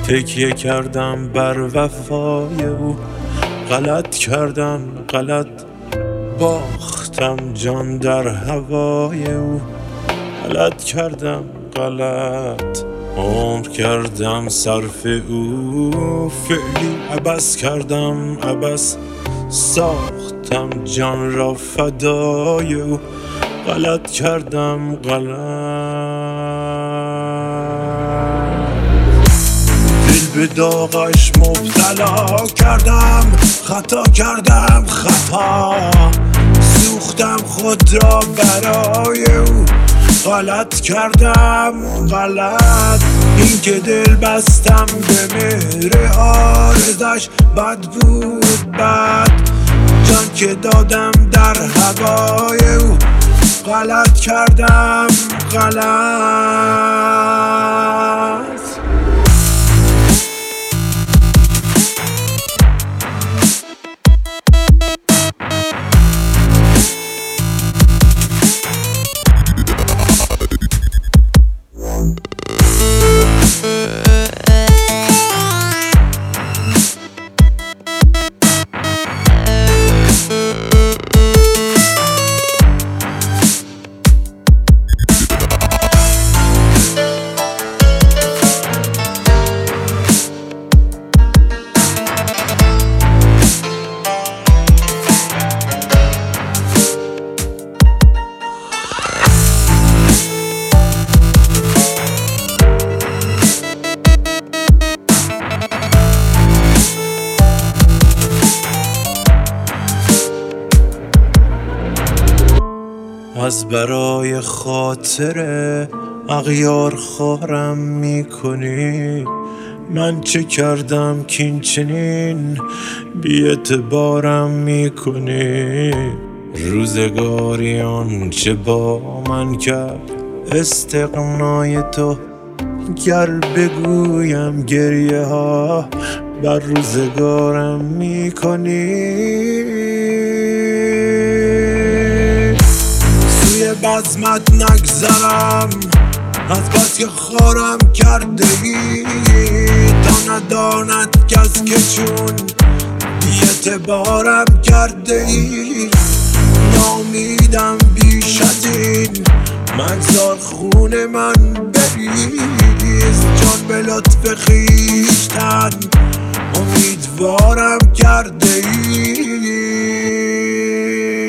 تکیه کردم بر وفای او، غلط کردم غلط باختم جان در هوای او، غلط کردم غلط عمر کردم صرف او، فعلی عبث کردم عبث ساختم جان را فدای او، غلط کردم دل به داغش مبتلا کردم، خطا کردم خطا سوختم خود را برای او، غلط کردم غلط این که دل بستم به مهر عارضش، بد بود بد جان که دادم در هوای او، غلط کردم غلط. از برای خاطر اغیار خارم میکنی، من چه کردم که این چنین بی اعتبارم میکنی، روزگاری آنچه با من کرد استغنای تو، گر بگویم گریه ها بر روزگارم میکنی، بزمت نگذرم از بس که خارم کرده ای، تا نداند کس که چون بی اعتبارم کرده ای، نامیدم بیش از این مگذار خون من بریز، جان به لطف خویشتن امیدوارم کرده ای.